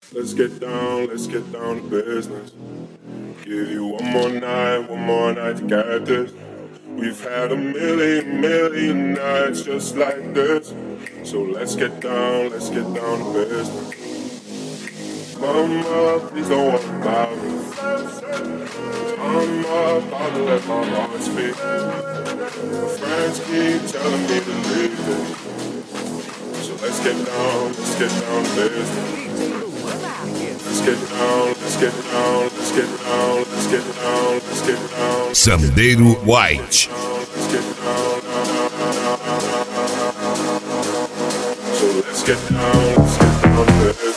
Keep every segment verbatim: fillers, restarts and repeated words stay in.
Let's get down, let's get down to business. Give you one more night, one more night to get this. We've had a million, million nights just like this. So let's get down, let's get down to business. Mama, please don't worry about me. I'm about to let my heart speak. My friends keep telling me to leave it. So let's get down, let's get down to business. Let's get down, let's get down, let's get down, let's get down, let's get down. Sandeiro White. Let's get down. So let's get down, let's get down to business.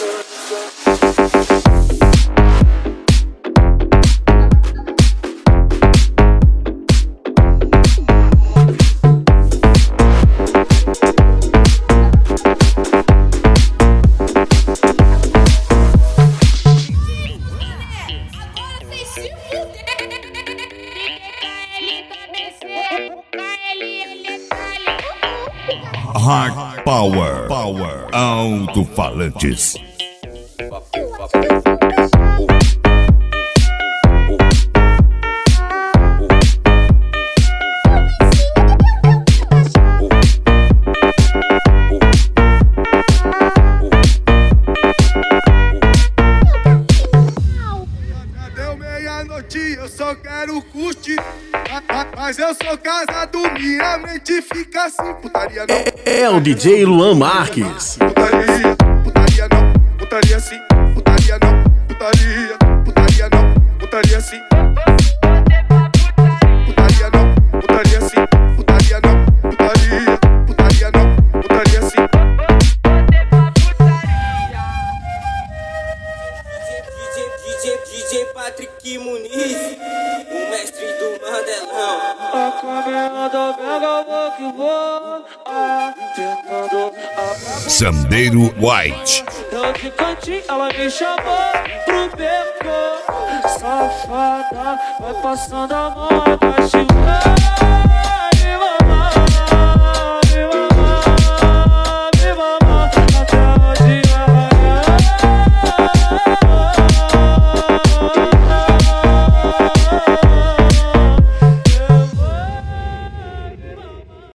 Hard Power, Power, Alto-Falantes. Deu meia-noite, eu só quero curtir. Mas eu sou casado, minha mente fica assim. Putaria não. É o D J Luan Marques. Putaria, putaria não. Putaria sim. Putaria não. Putaria, putaria não. Putaria sim. Putaria não. Putaria sim. Putaria não. Putaria, putaria não. Putaria sim. D J, D J Patrick Muniz, o mestre do Mandelão. A câmera da Vega vou que vou, ah, tentando acabar. Sandeiro White. Eu de cantinho, ela me chamou pro beco. Safada, vai passando a mão, abaixo.